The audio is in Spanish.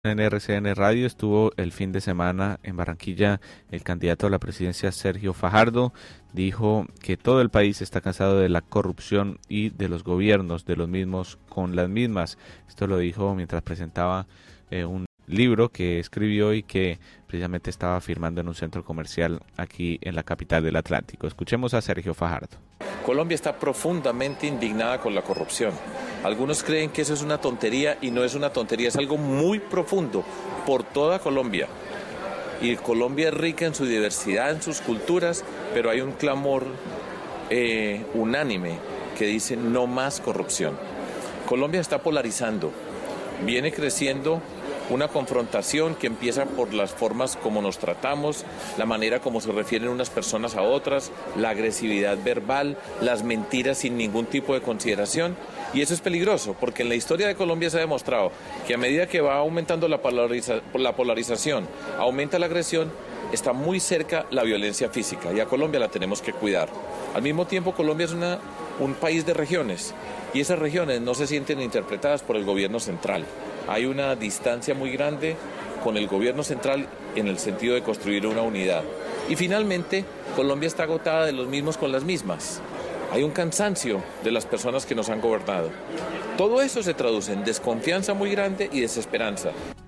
En RCN Radio estuvo el fin de semana en Barranquilla el candidato a la presidencia Sergio Fajardo. Dijo que todo el país está cansado de la corrupción y de los gobiernos de los mismos con las mismas. Esto lo dijo mientras presentaba un libro que escribió y que precisamente estaba firmando en un centro comercial aquí en la capital del Atlántico. Escuchemos a Sergio Fajardo. Colombia está profundamente indignada con la corrupción. Algunos creen que eso es una tontería y no es una tontería, es algo muy profundo por toda Colombia. Y Colombia es rica en su diversidad, en sus culturas, pero hay un clamor unánime que dice no más corrupción. Colombia está polarizando, viene creciendo una confrontación que empieza por las formas como nos tratamos, la manera como se refieren unas personas a otras, la agresividad verbal, las mentiras sin ningún tipo de consideración. Y eso es peligroso, porque en la historia de Colombia se ha demostrado que a medida que va aumentando la polarización, aumenta la agresión, está muy cerca la violencia física, y a Colombia la tenemos que cuidar. Al mismo tiempo, Colombia es un país de regiones, y esas regiones no se sienten interpretadas por el gobierno central. Hay una distancia muy grande con el gobierno central en el sentido de construir una unidad. Y finalmente, Colombia está agotada de los mismos con las mismas. Hay un cansancio de las personas que nos han gobernado. Todo eso se traduce en desconfianza muy grande y desesperanza.